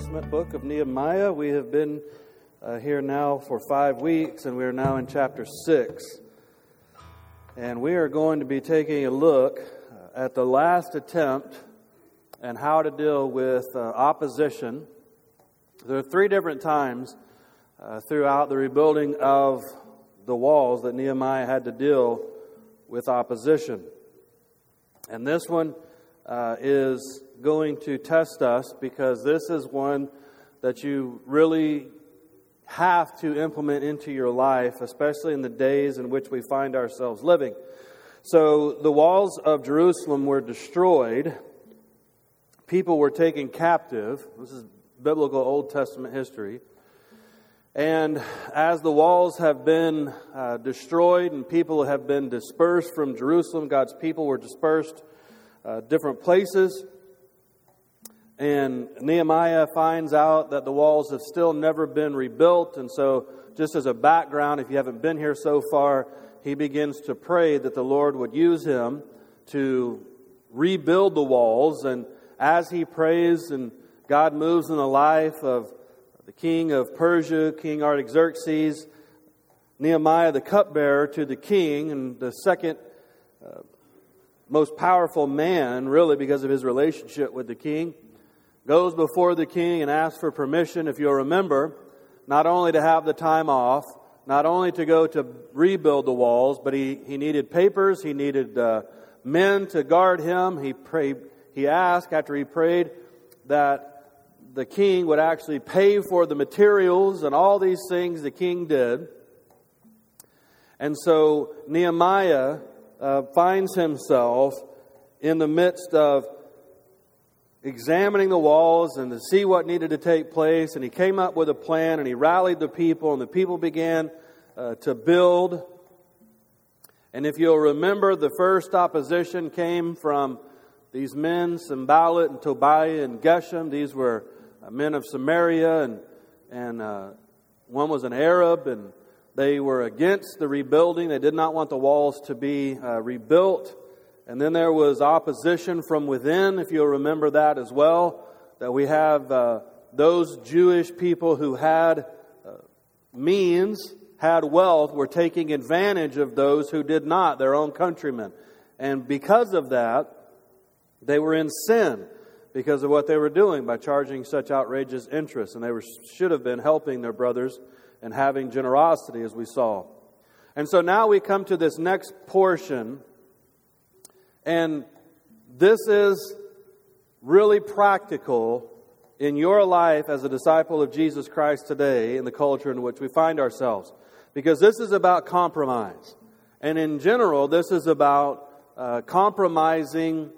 Testament book of Nehemiah. We have been here now for 5 weeks, and we are now in chapter 6. And we are going to be taking a look at the last attempt and how to deal with opposition. There are 3 different times throughout the rebuilding of the walls that Nehemiah had to deal with opposition. And this one is going to test us, because this is one that you really have to implement into your life, especially in the days in which we find ourselves living. So the walls of Jerusalem were destroyed. People were taken captive. This is biblical Old Testament history. And as the walls have been destroyed and people have been dispersed from Jerusalem, God's people were dispersed different places. And Nehemiah finds out that the walls have still never been rebuilt. And so, just as a background, if you haven't been here so far, he begins to pray that the Lord would use him to rebuild the walls. And as he prays and God moves in the life of the king of Persia, King Artaxerxes, Nehemiah, the cupbearer to the king, and the second most powerful man, really, because of his relationship with the king, goes before the king and asks for permission, if you'll remember, not only to have the time off, not only to go to rebuild the walls, but he needed papers, he needed men to guard him. He asked, after he prayed, that the king would actually pay for the materials and all these things the king did. And so Nehemiah finds himself in the midst of examining the walls and to see what needed to take place. And he came up with a plan, and he rallied the people, and the people began to build. And if you'll remember, the first opposition came from these men, Sanballat and Tobiah and Geshem. These were men of Samaria, and one was an Arab, and they were against the rebuilding. They did not want the walls to be rebuilt. And then there was opposition from within, if you'll remember that as well, that we have those Jewish people who had means, had wealth, were taking advantage of those who did not, their own countrymen. And because of that, they were in sin because of what they were doing by charging such outrageous interest. And they should have been helping their brothers and having generosity, as we saw. And so now we come to this next portion. And this is really practical in your life as a disciple of Jesus Christ today in the culture in which we find ourselves. Because this is about compromise. And in general, this is about compromising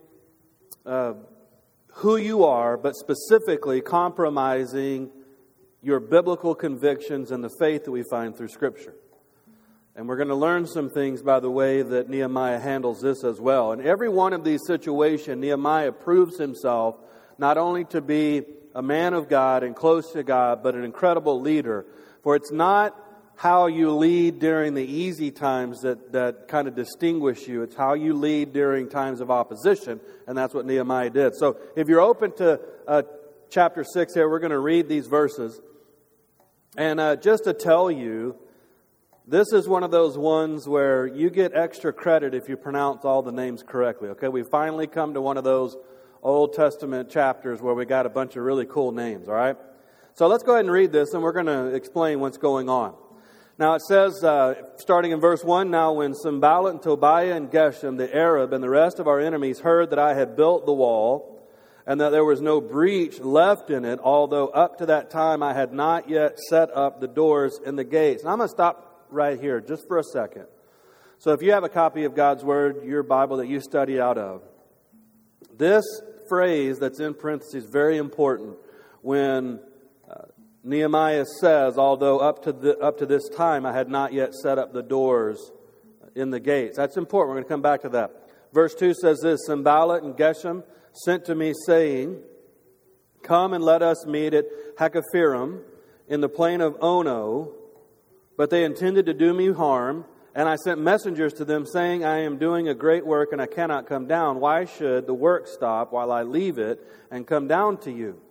who you are, but specifically compromising your biblical convictions and the faith that we find through Scripture. And we're going to learn some things by the way that Nehemiah handles this as well. In every one of these situations, Nehemiah proves himself not only to be a man of God and close to God, but an incredible leader. For it's not how you lead during the easy times that kind of distinguish you. It's how you lead during times of opposition, and that's what Nehemiah did. So if you're open to chapter 6 here, we're going to read these verses. And just to tell you, this is one of those ones where you get extra credit if you pronounce all the names correctly. Okay, we finally come to one of those Old Testament chapters where we got a bunch of really cool names, all right? So let's go ahead and read this, and we're going to explain what's going on. Now it says, starting in verse 1, "Now when Sanballat and Tobiah and Geshem, the Arab, and the rest of our enemies heard that I had built the wall, and that there was no breach left in it, although up to that time I had not yet set up the doors and the gates." Now I'm going to stop right here just for a second. So if you have a copy of God's Word, your Bible that you study out of, this phrase that's in parentheses is very important when Nehemiah says, although up to this time I had not yet set up the doors in the gates. That's important. We're going to come back to that. Verse 2 says this, "Sanballat and Geshem sent to me, saying, 'Come and let us meet at Hakkephirim in the plain of Ono.' But they intended to do me harm, and I sent messengers to them, saying, 'I am doing a great work, and I cannot come down. Why should the work stop while I leave it and come down to you?'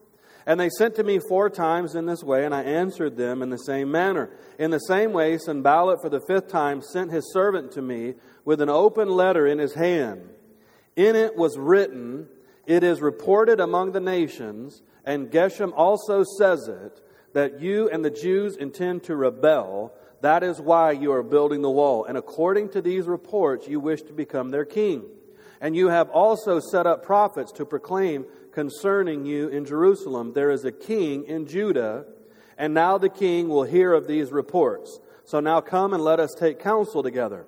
And they sent to me 4 times in this way, and I answered them in the same manner. In the same way, Sanballat for the 5th time sent his servant to me with an open letter in his hand. In it was written, "It is reported among the nations, and Geshem also says it, that you and the Jews intend to rebel. That is why you are building the wall. And according to these reports, you wish to become their king. And you have also set up prophets to proclaim concerning you in Jerusalem, there is a king in Judah, and now the king will hear of these reports. So now come and let us take counsel together."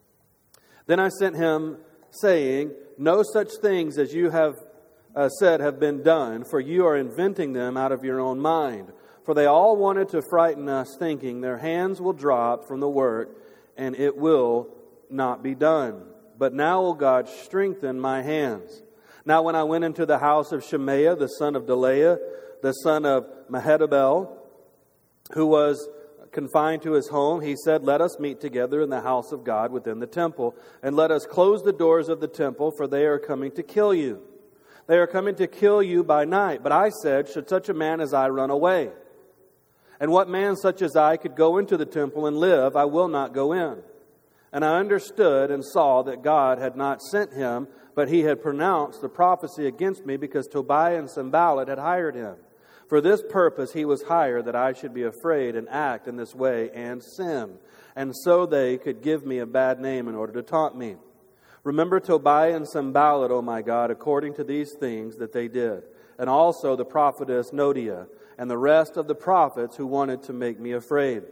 Then I sent him, saying, "No such things as you have said have been done, for you are inventing them out of your own mind. For they all wanted to frighten us, thinking their hands will drop from the work, and it will not be done. But now, O God, strengthen my hands." Now when I went into the house of Shemaiah, the son of Delaiah, the son of Mehetabel, who was confined to his home, he said, "Let us meet together in the house of God within the temple, and let us close the doors of the temple, for they are coming to kill you. They are coming to kill you by night." But I said, "Should such a man as I run away? And what man such as I could go into the temple and live? I will not go in." And I understood and saw that God had not sent him, but he had pronounced the prophecy against me, because Tobiah and Sanballat had hired him. For this purpose he was hired, that I should be afraid and act in this way and sin. And so they could give me a bad name in order to taunt me. Remember Tobiah and Sanballat, O my God, according to these things that they did. And also the prophetess Noadiah, and the rest of the prophets who wanted to make me afraid.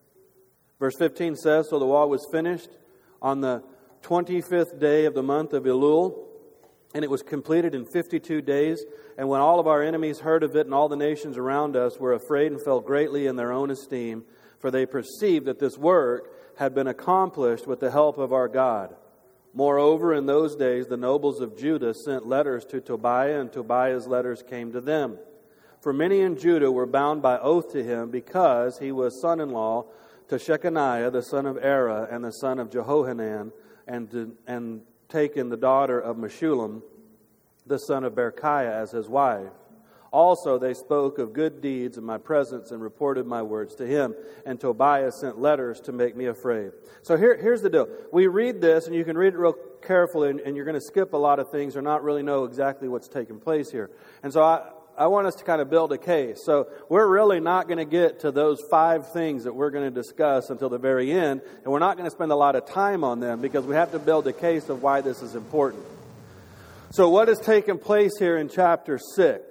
Verse 15 says, "So the wall was finished on the 25th day of the month of Elul, and it was completed in 52 days. And when all of our enemies heard of it, and all the nations around us were afraid and fell greatly in their own esteem, for they perceived that this work had been accomplished with the help of our God. Moreover, in those days the nobles of Judah sent letters to Tobiah, and Tobiah's letters came to them. For many in Judah were bound by oath to him, because he was son-in-law to Shechaniah, the son of Era, and the son of Jehohanan, and taken the daughter of Meshullam, the son of Berechiah, as his wife. Also they spoke of good deeds in my presence and reported my words to him. And Tobiah sent letters to make me afraid." So here's the deal. We read this, and you can read it real carefully, and you're going to skip a lot of things or not really know exactly what's taking place here. And so I want us to kind of build a case. So we're really not going to get to those 5 things that we're going to discuss until the very end, and we're not going to spend a lot of time on them, because we have to build a case of why this is important. So what has taken place here in chapter 6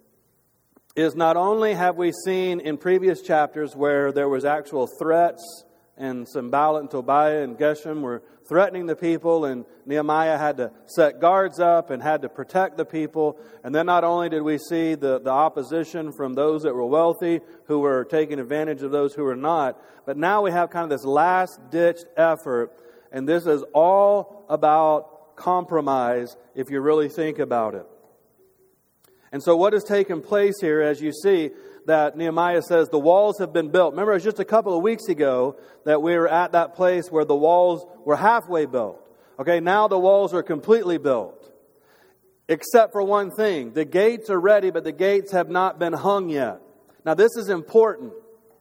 is, not only have we seen in previous chapters where there was actual threats, and Sanballat and Tobiah and Geshem were threatening the people, and Nehemiah had to set guards up and had to protect the people. And then not only did we see the opposition from those that were wealthy, who were taking advantage of those who were not, but now we have kind of this last-ditched effort, and this is all about compromise if you really think about it. And so what has taken place here, as you see, that Nehemiah says the walls have been built. Remember, it was just a couple of weeks ago that we were at that place where the walls were halfway built. Okay, now the walls are completely built. Except for one thing. The gates are ready, but the gates have not been hung yet. Now this is important.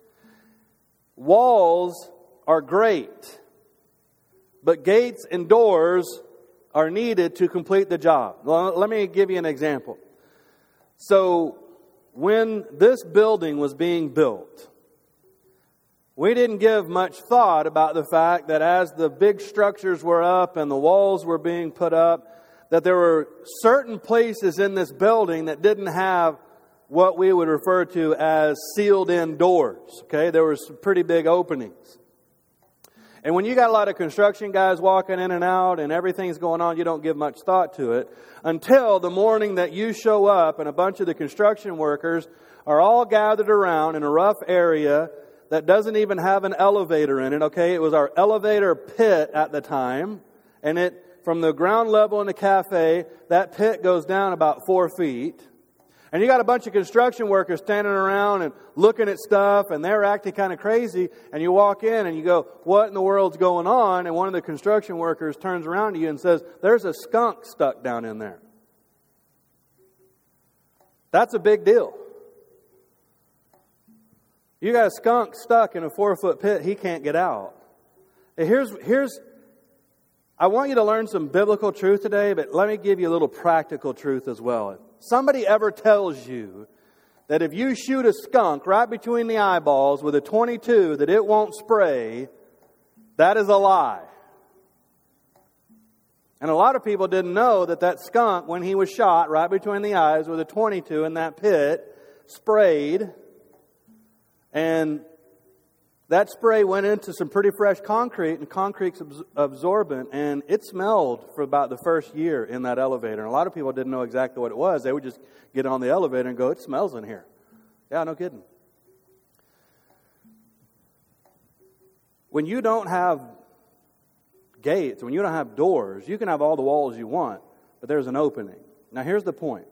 Walls are great, but gates and doors are needed to complete the job. Well, let me give you an example. So, when this building was being built, we didn't give much thought about the fact that as the big structures were up and the walls were being put up, that there were certain places in this building that didn't have what we would refer to as sealed-in doors. Okay, there were some pretty big openings. And when you got a lot of construction guys walking in and out and everything's going on, you don't give much thought to it until the morning that you show up and a bunch of the construction workers are all gathered around in a rough area that doesn't even have an elevator in it. Okay, it was our elevator pit at the time, and it from the ground level in the cafe, that pit goes down about 4 feet. And you got a bunch of construction workers standing around and looking at stuff, and they're acting kind of crazy. And you walk in and you go, "What in the world's going on?" And one of the construction workers turns around to you and says, "There's a skunk stuck down in there." That's a big deal. You got a skunk stuck in a 4-foot pit, he can't get out. And I want you to learn some biblical truth today, but let me give you a little practical truth as well. If somebody ever tells you that if you shoot a skunk right between the eyeballs with a .22 that it won't spray, that is a lie. And a lot of people didn't know that skunk, when he was shot right between the eyes with a .22 in that pit, sprayed. And that spray went into some pretty fresh concrete, and concrete's absorbent, and it smelled for about the first year in that elevator. And a lot of people didn't know exactly what it was. They would just get on the elevator and go, it smells in here. Yeah, no kidding. When you don't have gates, when you don't have doors, you can have all the walls you want, but there's an opening. Now here's the point.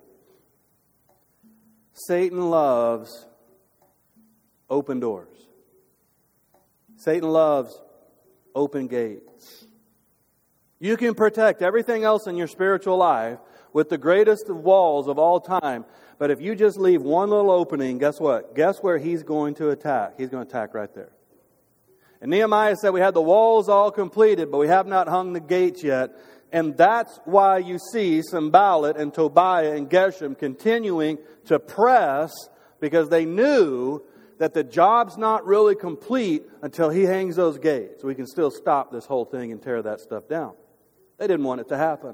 Satan loves open doors. Satan loves open gates. You can protect everything else in your spiritual life with the greatest of walls of all time, but if you just leave one little opening, guess what? Guess where he's going to attack? He's going to attack right there. And Nehemiah said we had the walls all completed, but we have not hung the gates yet. And that's why you see Sanballat and Tobiah and Geshem continuing to press, because they knew that the job's not really complete until he hangs those gates. We can still stop this whole thing and tear that stuff down. They didn't want it to happen.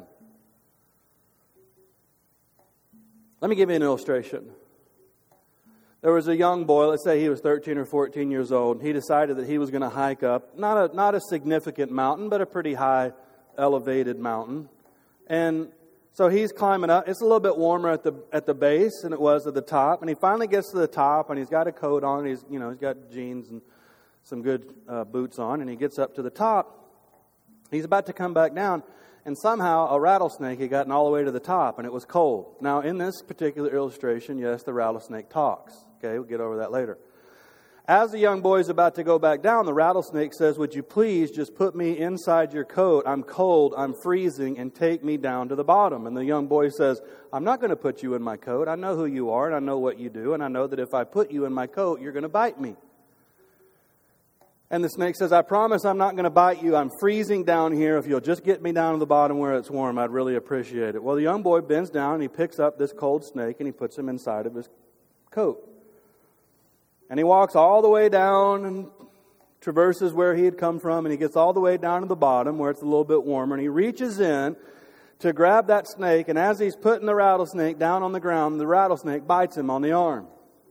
Let me give you an illustration. There was a young boy, let's say he was 13 or 14 years old. He decided that he was going to hike up, not a significant mountain, but a pretty high elevated mountain. And so he's climbing up. It's a little bit warmer at the base than it was at the top. And he finally gets to the top, and he's got a coat on. He's got jeans and some good boots on. And he gets up to the top. He's about to come back down. And somehow a rattlesnake had gotten all the way to the top, and it was cold. Now, in this particular illustration, yes, the rattlesnake talks. Okay, we'll get over that later. As the young boy is about to go back down, the rattlesnake says, would you please just put me inside your coat? I'm cold, I'm freezing, and take me down to the bottom. And the young boy says, I'm not going to put you in my coat. I know who you are, and I know what you do, and I know that if I put you in my coat, you're going to bite me. And the snake says, I promise I'm not going to bite you. I'm freezing down here. If you'll just get me down to the bottom where it's warm, I'd really appreciate it. Well, the young boy bends down, and he picks up this cold snake, and he puts him inside of his coat. And he walks all the way down and traverses where he had come from, and he gets all the way down to the bottom where it's a little bit warmer, and he reaches in to grab that snake, and as he's putting the rattlesnake down on the ground, the rattlesnake bites him on the arm.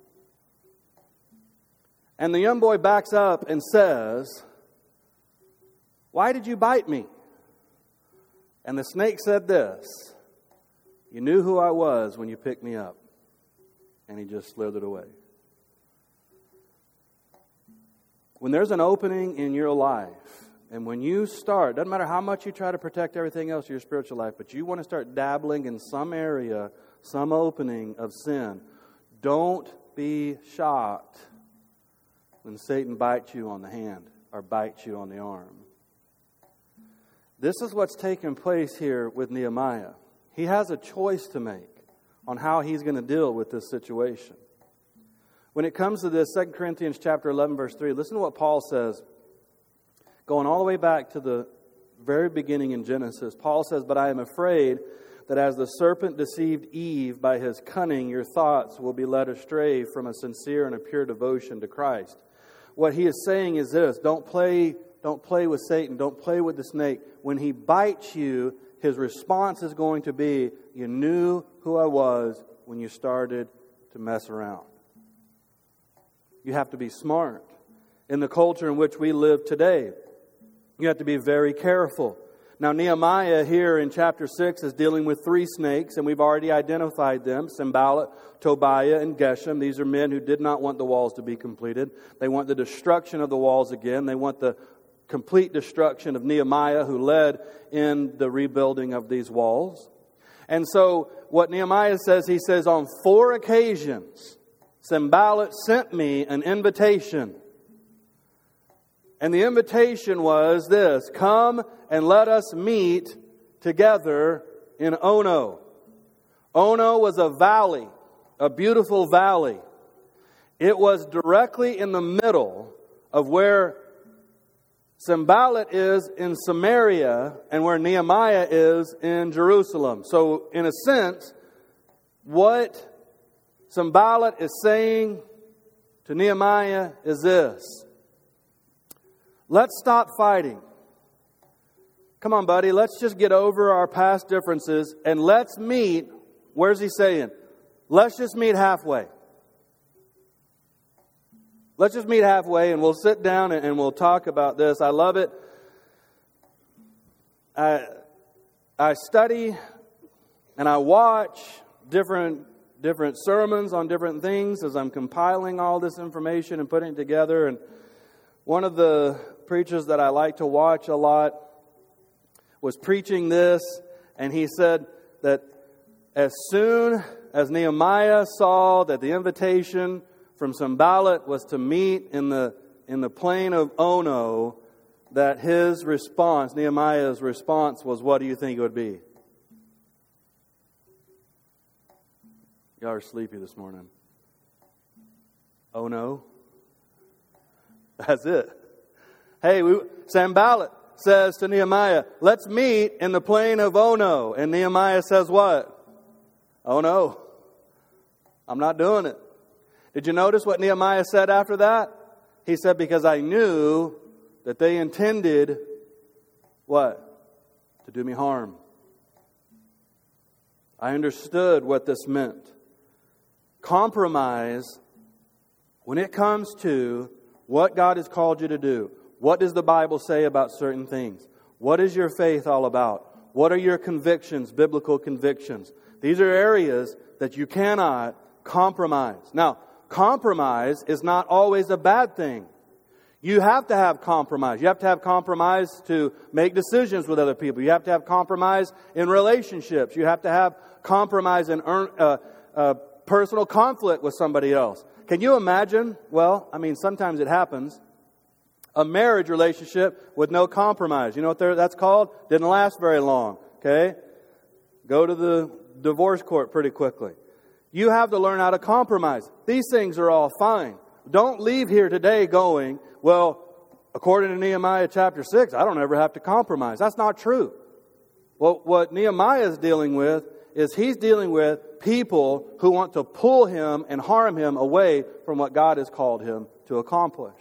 And the young boy backs up and says, why did you bite me? And the snake said this, you knew who I was when you picked me up. And he just slithered away. When there's an opening in your life, and when you start, doesn't matter how much you try to protect everything else in your spiritual life, but you want to start dabbling in some area, some opening of sin, don't be shocked when Satan bites you on the hand or bites you on the arm. This is what's taking place here with Nehemiah. He has a choice to make on how he's going to deal with this situation. When it comes to this, 2 Corinthians chapter 11, verse 3, listen to what Paul says. Going all the way back to the very beginning in Genesis, Paul says, but I am afraid that as the serpent deceived Eve by his cunning, your thoughts will be led astray from a sincere and a pure devotion to Christ. What he is saying is this, don't play with Satan, don't play with the snake. When he bites you, his response is going to be, you knew who I was when you started to mess around. You have to be smart. In the culture in which we live today, you have to be very careful. Now, Nehemiah here in chapter 6 is dealing with 3 snakes, and we've already identified them, Sanballat, Tobiah, and Geshem. These are men who did not want the walls to be completed. They want the destruction of the walls again. They want the complete destruction of Nehemiah, who led in the rebuilding of these walls. And so what Nehemiah says, he says, on 4 occasions, Sanballat sent me an invitation. And the invitation was this, come and let us meet together in Ono. Ono was a valley, a beautiful valley. It was directly in the middle of where Sanballat is in Samaria and where Nehemiah is in Jerusalem. So, in a sense, what Sanballat is saying to Nehemiah is this: let's stop fighting. Come on, buddy, let's just get over our past differences and let's meet. Where's he saying? Let's just meet halfway. Let's just meet halfway and we'll sit down and we'll talk about this. I love it. I study and I watch different sermons on different things as I'm compiling all this information and putting it together. And one of the preachers that I like to watch a lot was preaching this, and he said that as soon as Nehemiah saw that the invitation from Sanballat was to meet in the plain of Ono, that his response, Nehemiah's response, was, what do you think it would be? Y'all are sleepy this morning. Oh no. That's it. Hey, Sanballat says to Nehemiah, let's meet in the plain of Ono. And Nehemiah says what? Oh no. I'm not doing it. Did you notice what Nehemiah said after that? He said, because I knew that they intended what? To do me harm. I understood what this meant. Compromise, when it comes to what God has called you to do, what does the Bible say about certain things? What is your faith all about? What are your convictions, biblical convictions? These are areas that you cannot compromise. Now, compromise is not always a bad thing. You have to have compromise. You have to have compromise to make decisions with other people. You have to have compromise in relationships. You have to have compromise in personal conflict with somebody else. Can you imagine? Well, I mean, sometimes it happens. A marriage relationship with no compromise. You know what that's called? Didn't last very long. Okay? Go to the divorce court pretty quickly. You have to learn how to compromise. These things are all fine. Don't leave here today going, well, according to Nehemiah chapter 6, I don't ever have to compromise. That's not true. Well, what Nehemiah is dealing with is he's dealing with people who want to pull him and harm him away from what God has called him to accomplish.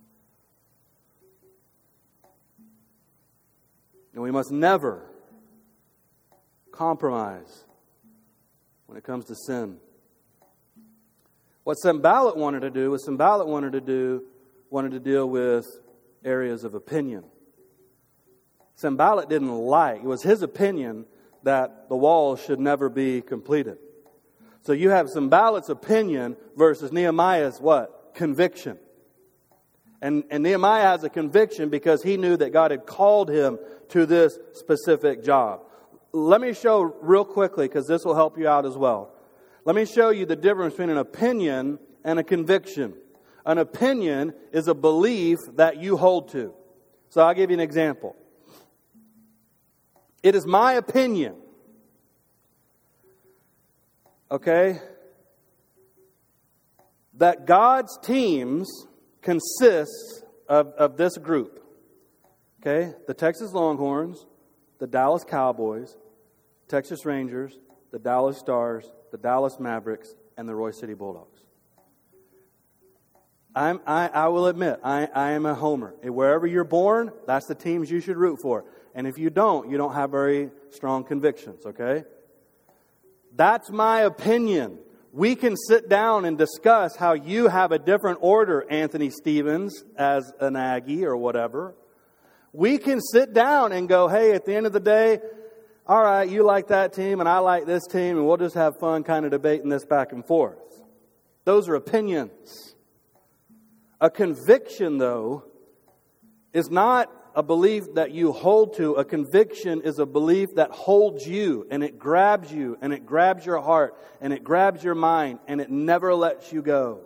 And we must never compromise when it comes to sin. What Sanballat wanted to do was wanted to deal with areas of opinion. Sanballat didn't like, it was his opinion that the walls should never be completed. So you have Sanballat's opinion versus Nehemiah's what? Conviction. And Nehemiah has a conviction because he knew that God had called him to this specific job. Let me show real quickly, because this will help you out as well. Let me show you the difference between an opinion and a conviction. An opinion is a belief that you hold to. So I'll give you an example. It is my opinion, okay, that God's teams consists of this group. Okay, the Texas Longhorns, the Dallas Cowboys, Texas Rangers, the Dallas Stars, the Dallas Mavericks, and the Roy City Bulldogs. I will admit, I am a homer. Wherever you're born, that's the teams you should root for. And if you don't have very strong convictions, okay? That's my opinion. We can sit down and discuss how you have a different order, Anthony Stevens, as an Aggie or whatever. We can sit down and go, hey, at the end of the day, all right, you like that team and I like this team, and we'll just have fun kind of debating this back and forth. Those are opinions. A conviction, though, is not a belief that you hold to. A conviction is a belief that holds you, and it grabs you, and it grabs your heart, and it grabs your mind, and it never lets you go.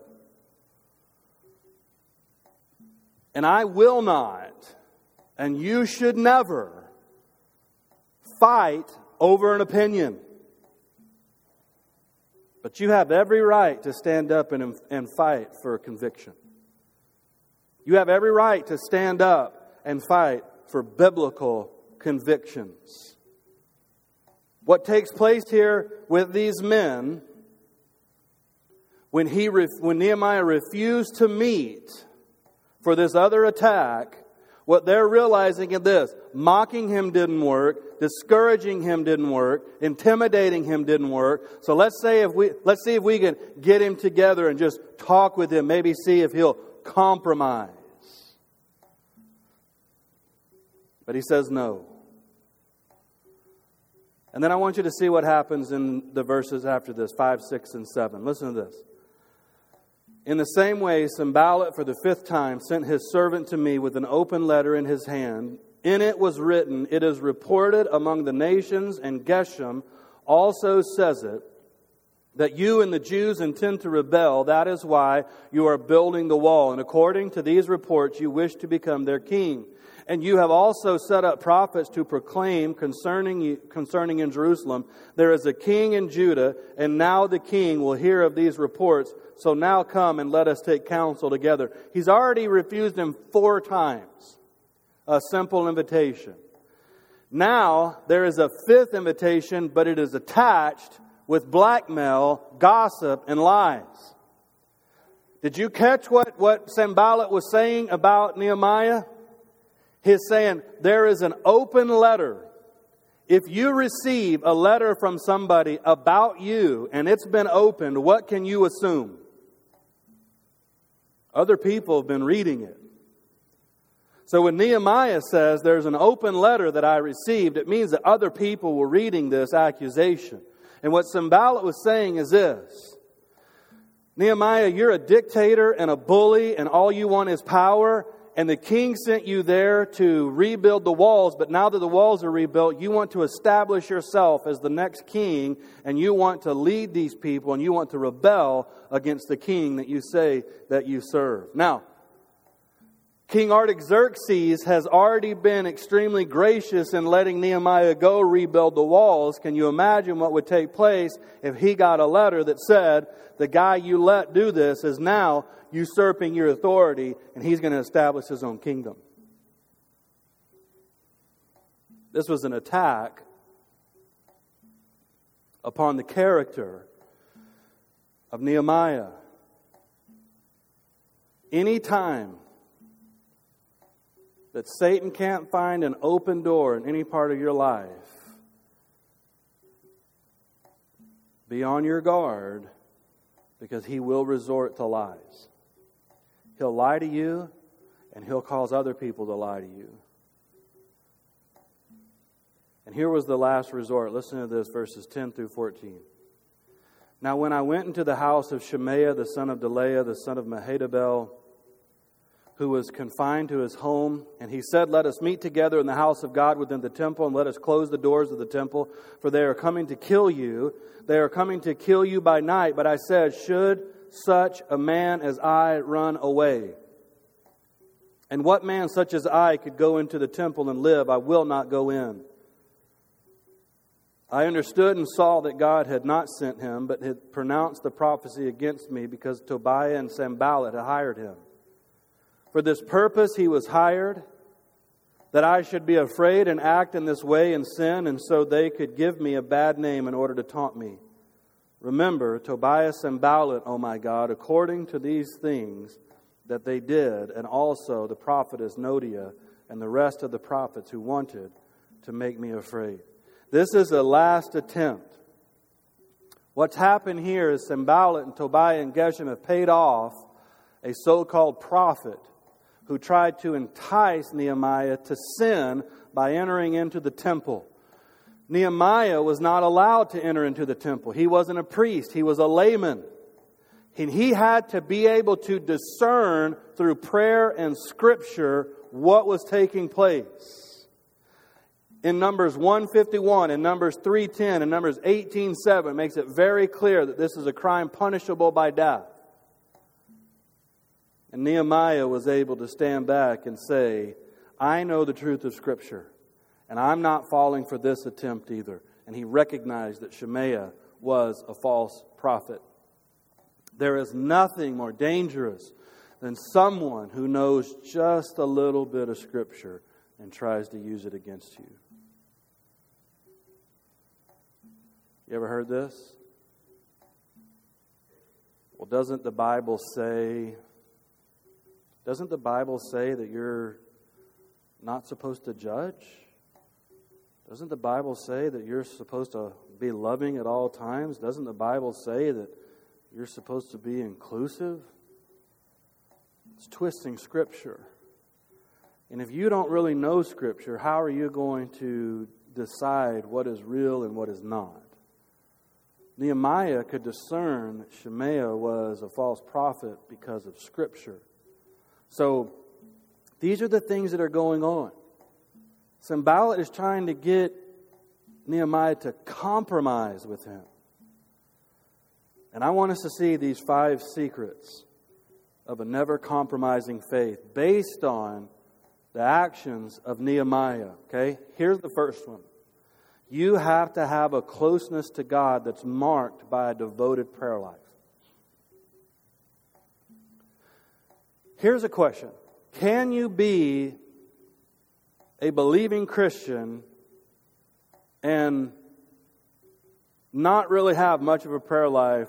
And I will not, and you should never, fight over an opinion. But you have every right to stand up and fight for conviction. You have every right to stand up and fight for biblical convictions. What takes place here with these men, when Nehemiah refused to meet for this other attack, what they're realizing is this: mocking him didn't work, discouraging him didn't work, intimidating him didn't work. So let's see if we can get him together and just talk with him, maybe see if he'll compromise. But he says no. And then I want you to see what happens in the verses after this, 5, 6, and 7. Listen to this. In the same way, Sanballat for the 5th time sent his servant to me with an open letter in his hand. In it was written, "It is reported among the nations, and Geshem also says it, that you and the Jews intend to rebel. That is why you are building the wall. And according to these reports, you wish to become their king. And you have also set up prophets to proclaim concerning in Jerusalem, there is a king in Judah, and now the king will hear of these reports. So now come and let us take counsel together." He's already refused him 4 times. A simple invitation. Now there is a 5th invitation, but it is attached with blackmail, gossip, and lies. Did you catch what Sanballat was saying about Nehemiah? He's saying, there is an open letter. If you receive a letter from somebody about you and it's been opened, what can you assume? Other people have been reading it. So when Nehemiah says there's an open letter that I received, it means that other people were reading this accusation. And what Sanballat was saying is this: Nehemiah, you're a dictator and a bully, and all you want is power. And the king sent you there to rebuild the walls, but now that the walls are rebuilt, you want to establish yourself as the next king, and you want to lead these people, and you want to rebel against the king that you say that you serve. Now, King Artaxerxes has already been extremely gracious in letting Nehemiah go rebuild the walls. Can you imagine what would take place if he got a letter that said, the guy you let do this is now usurping your authority, and he's going to establish his own kingdom? This was an attack upon the character of Nehemiah. Any time that Satan can't find an open door in any part of your life, be on your guard, because he will resort to lies. He'll lie to you, and he'll cause other people to lie to you. And here was the last resort. Listen to this, verses 10 through 14. Now when I went into the house of Shemaiah, the son of Delaiah, the son of Mehetabel, who was confined to his home, and he said, let us meet together in the house of God within the temple, and let us close the doors of the temple, for they are coming to kill you. They are coming to kill you by night. But I said, should such a man as I run away? And what man such as I could go into the temple and live? I will not go in. I understood and saw that God had not sent him, but had pronounced the prophecy against me, because Tobiah and Sanballat had hired him. For this purpose he was hired, that I should be afraid and act in this way and sin, and so they could give me a bad name in order to taunt me. Remember, Tobiah, Sanballat, O my God, according to these things that they did, and also the prophetess Noadiah and the rest of the prophets who wanted to make me afraid. This is a last attempt. What's happened here is Sanballat and Tobiah and Geshem have paid off a so-called prophet who tried to entice Nehemiah to sin by entering into the temple. Nehemiah was not allowed to enter into the temple. He wasn't a priest. He was a layman. And he had to be able to discern through prayer and Scripture what was taking place. In Numbers 151, in Numbers 3:10, and Numbers 18:7 makes it very clear that this is a crime punishable by death. And Nehemiah was able to stand back and say, I know the truth of Scripture, and I'm not falling for this attempt either. And he recognized that Shemaiah was a false prophet. There is nothing more dangerous than someone who knows just a little bit of Scripture and tries to use it against you. You ever heard this? Well, doesn't the Bible say that you're not supposed to judge? Doesn't the Bible say that you're supposed to be loving at all times? Doesn't the Bible say that you're supposed to be inclusive? It's twisting Scripture. And if you don't really know Scripture, how are you going to decide what is real and what is not? Nehemiah could discern that Shemaiah was a false prophet because of Scripture. So, these are the things that are going on. Sanballat is trying to get Nehemiah to compromise with him. And I want us to see these 5 secrets of a never compromising faith based on the actions of Nehemiah. Okay? Here's the first one. You have to have a closeness to God that's marked by a devoted prayer life. Here's a question. Can you be a believing Christian and not really have much of a prayer life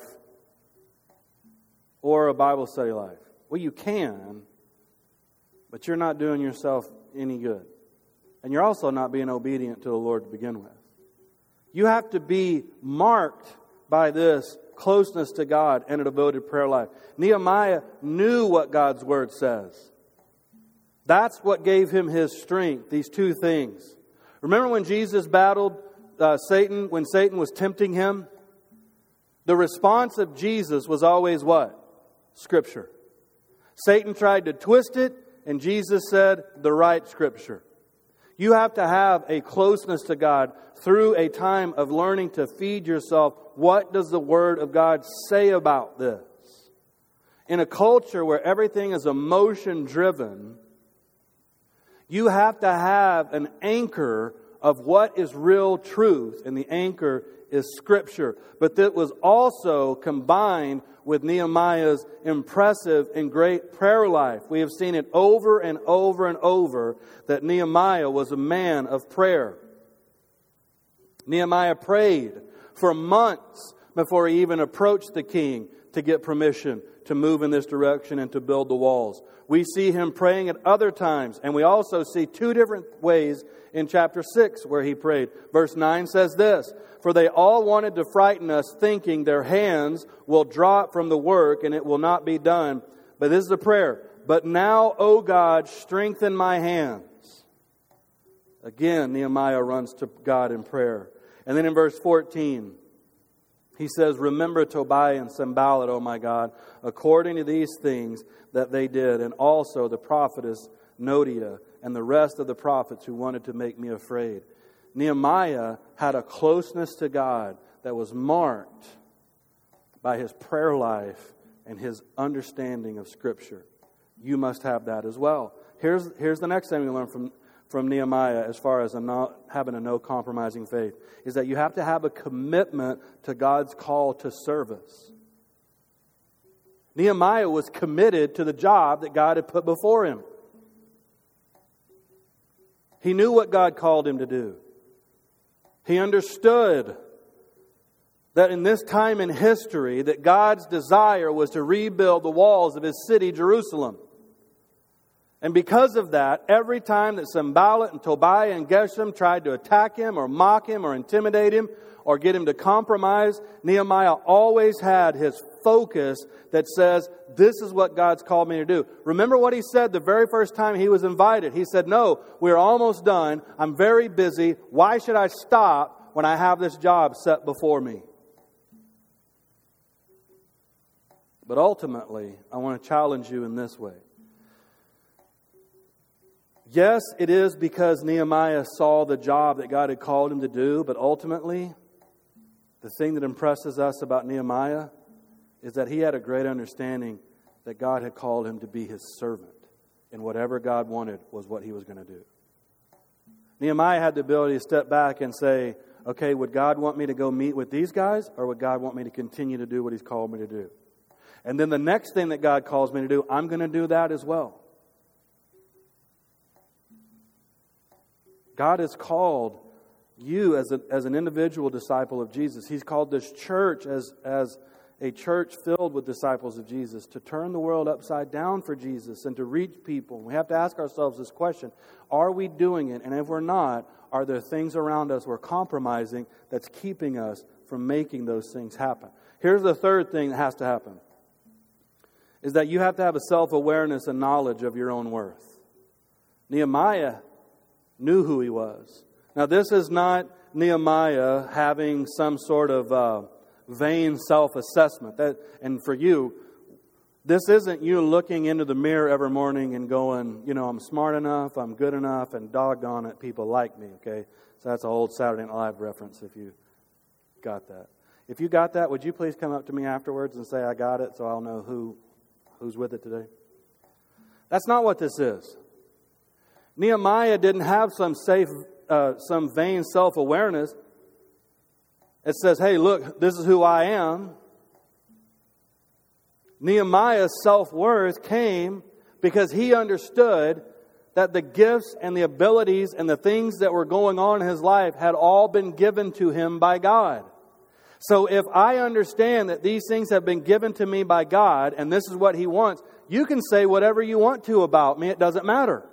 or a Bible study life? Well, you can, but you're not doing yourself any good. And you're also not being obedient to the Lord to begin with. You have to be marked by this closeness to God and a devoted prayer life. Nehemiah knew what God's Word says. That's what gave him his strength, these 2 things. Remember when Jesus battled Satan, when Satan was tempting him? The response of Jesus was always what? Scripture. Satan tried to twist it, and Jesus said the right Scripture. You have to have a closeness to God through a time of learning to feed yourself. What does the Word of God say about this? In a culture where everything is emotion-driven, you have to have an anchor of what is real truth, and the anchor is Scripture. But that was also combined with Nehemiah's impressive and great prayer life. We have seen it over and over and over that Nehemiah was a man of prayer. Nehemiah prayed for months before he even approached the king to get permission to move in this direction and to build the walls. We see him praying at other times, and we also see 2 different ways in chapter 6 where he prayed. Verse 9 says this, "For they all wanted to frighten us, thinking their hands will drop from the work and it will not be done." But this is a prayer. "But now, O God, strengthen my hands." Again, Nehemiah runs to God in prayer. And then in verse 14, he says, "Remember Tobiah and Sanballat, O my God, according to these things that they did, and also the prophetess Noadiah and the rest of the prophets who wanted to make me afraid." Nehemiah had a closeness to God that was marked by his prayer life and his understanding of Scripture. You must have that as well. Here's the next thing we learn from Nehemiah as far as having a no compromising faith, is that you have to have a commitment to God's call to service. Nehemiah was committed to the job that God had put before him. He knew what God called him to do. He understood that in this time in history that God's desire was to rebuild the walls of His city, Jerusalem. And because of that, every time that Sanballat and Tobiah and Geshem tried to attack him or mock him or intimidate him or get him to compromise, Nehemiah always had his focus that says, this is what God's called me to do. Remember what he said the very first time he was invited. He said, "No, we're almost done. I'm very busy. Why should I stop when I have this job set before me?" But ultimately, I want to challenge you in this way. Yes, it is because Nehemiah saw the job that God had called him to do, but ultimately, the thing that impresses us about Nehemiah is that he had a great understanding that God had called him to be His servant, and whatever God wanted was what he was going to do. Nehemiah had the ability to step back and say, okay, would God want me to go meet with these guys, or would God want me to continue to do what He's called me to do? And then the next thing that God calls me to do, I'm going to do that as well. God has called you as an individual disciple of Jesus. He's called this church as a church filled with disciples of Jesus to turn the world upside down for Jesus and to reach people. We have to ask ourselves this question: are we doing it? And if we're not, are there things around us we're compromising that's keeping us from making those things happen? Here's the third thing that has to happen, is that you have to have a self-awareness and knowledge of your own worth. Nehemiah knew who he was. Now, this is not Nehemiah having some sort of vain self-assessment. And for you, this isn't you looking into the mirror every morning and going, I'm smart enough, I'm good enough, and doggone it, people like me, okay? So that's an old Saturday Night Live reference if you got that. If you got that, would you please come up to me afterwards and say, I got it, so I'll know who's with it today? That's not what this is. Nehemiah didn't have some vain self-awareness. It says, hey, look, this is who I am. Nehemiah's self-worth came because he understood that the gifts and the abilities and the things that were going on in his life had all been given to him by God. So if I understand that these things have been given to me by God and this is what He wants, you can say whatever you want to about me. It doesn't matter.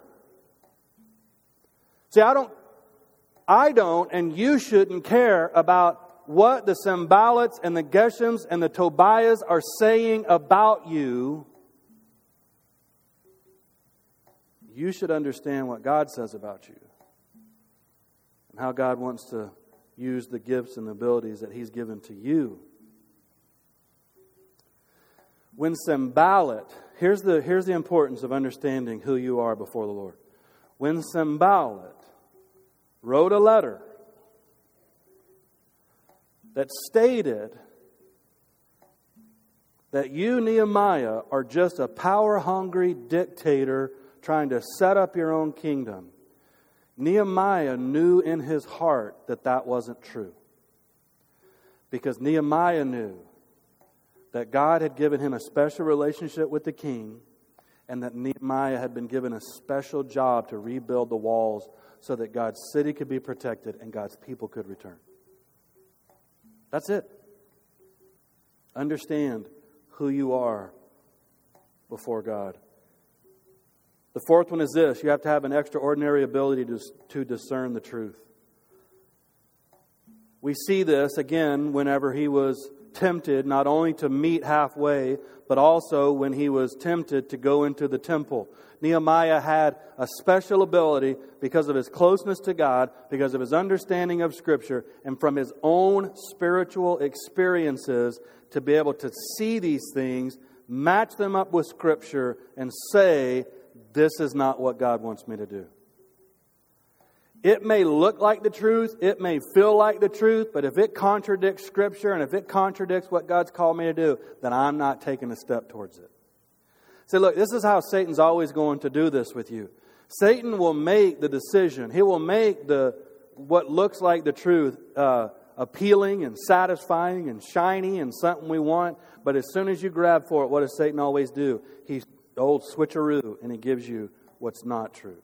See, I don't, and you shouldn't care about what the Sanballats and the Geshems and the Tobiahs are saying about you. You should understand what God says about you and how God wants to use the gifts and abilities that He's given to you. When Sanballat, here's the importance of understanding who you are before the Lord. When Sanballat wrote a letter that stated that you, Nehemiah, are just a power-hungry dictator trying to set up your own kingdom, Nehemiah knew in his heart that that wasn't true. Because Nehemiah knew that God had given him a special relationship with the king, and that Nehemiah had been given a special job to rebuild the walls so that God's city could be protected and God's people could return. That's it. Understand who you are before God. The fourth one is this: you have to have an extraordinary ability to discern the truth. We see this again whenever he was tempted not only to meet halfway, but also when he was tempted to go into the temple. Nehemiah had a special ability because of his closeness to God, because of his understanding of Scripture, and from his own spiritual experiences to be able to see these things, match them up with Scripture, and say, this is not what God wants me to do. It may look like the truth, it may feel like the truth, but if it contradicts Scripture and if it contradicts what God's called me to do, then I'm not taking a step towards it. See, look, this is how Satan's always going to do this with you. Satan will make the decision. He will make what looks like the truth appealing and satisfying and shiny and something we want. But as soon as you grab for it, what does Satan always do? He's old switcheroo, and he gives you what's not true.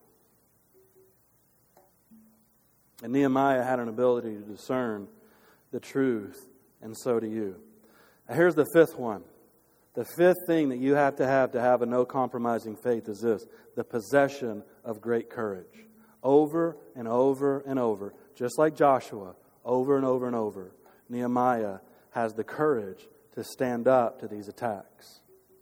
And Nehemiah had an ability to discern the truth, and so do you. Now here's the fifth one. The fifth thing that you have to have a no-compromising faith is this: the possession of great courage. Over and over and over, just like Joshua, over and over and over, Nehemiah has the courage to stand up to these attacks.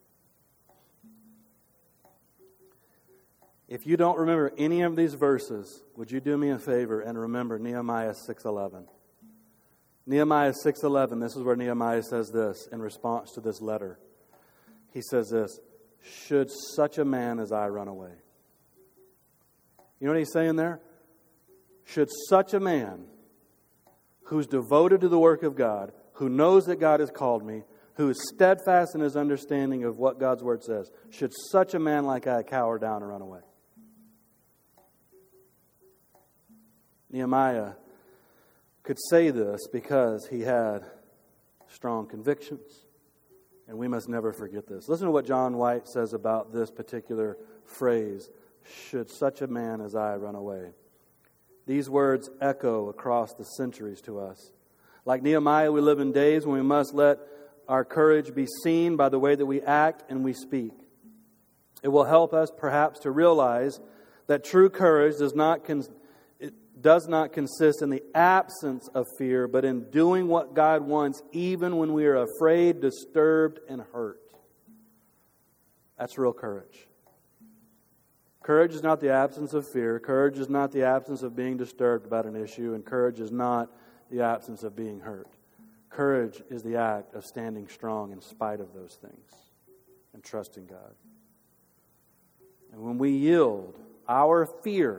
If you don't remember any of these verses, would you do me a favor and remember Nehemiah 6:11? Nehemiah 6:11, this is where Nehemiah says this in response to this letter. He says this: should such a man as I run away? You know what he's saying there? Should such a man who's devoted to the work of God, who knows that God has called me, who is steadfast in his understanding of what God's Word says, should such a man like I cower down and run away? Nehemiah could say this because he had strong convictions. And we must never forget this. Listen to what John White says about this particular phrase, "Should such a man as I run away?" These words echo across the centuries to us. Like Nehemiah, we live in days when we must let our courage be seen by the way that we act and we speak. It will help us perhaps to realize that true courage does not consist in the absence of fear, but in doing what God wants even when we are afraid, disturbed, and hurt. That's real courage. Courage is not the absence of fear. Courage is not the absence of being disturbed about an issue. And courage is not the absence of being hurt. Courage is the act of standing strong in spite of those things and trusting God. And when we yield our fear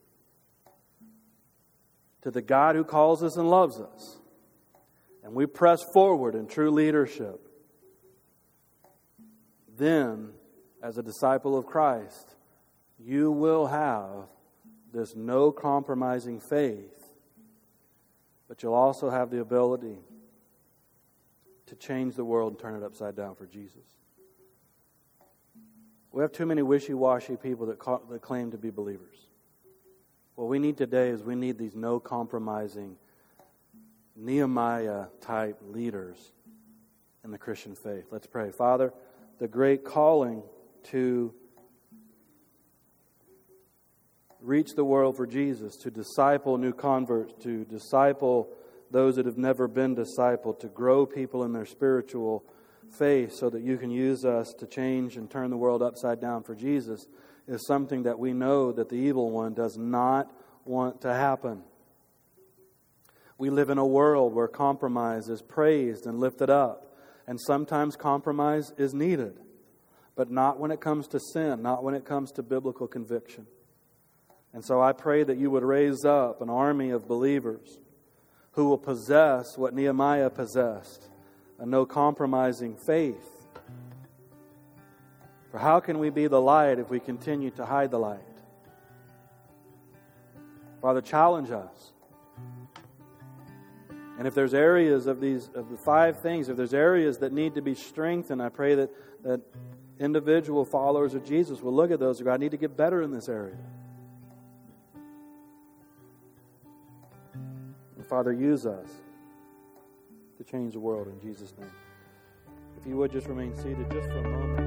to the God who calls us and loves us, and we press forward in true leadership, then, as a disciple of Christ, you will have this no compromising faith, but you'll also have the ability to change the world and turn it upside down for Jesus. We have too many wishy-washy people that claim to be believers. What we need today is we need these no compromising Nehemiah-type leaders in the Christian faith. Let's pray. Father, the great calling to reach the world for Jesus, to disciple new converts, to disciple those that have never been discipled, to grow people in their spiritual faith so that you can use us to change and turn the world upside down for Jesus, is something that we know that the evil one does not want to happen. We live in a world where compromise is praised and lifted up, and sometimes compromise is needed, but not when it comes to sin, not when it comes to biblical conviction. And so I pray that you would raise up an army of believers who will possess what Nehemiah possessed, a no compromising faith. For how can we be the light if we continue to hide the light? Father, challenge us. And if there's areas of the 5 things, if there's areas that need to be strengthened, I pray that individual followers of Jesus will look at those and go, I need to get better in this area. Father, use us to change the world in Jesus' name. If you would just remain seated just for a moment.